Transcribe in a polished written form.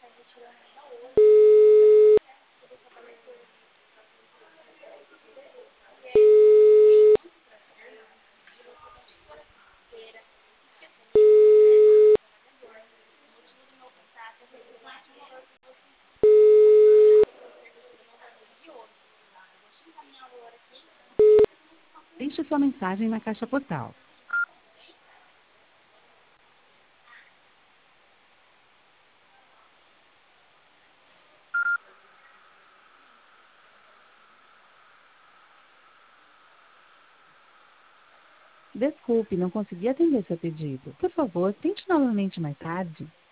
Deixe sua mensagem na caixa postal. Desculpe, não consegui atender seu pedido. Por favor, tente novamente mais tarde.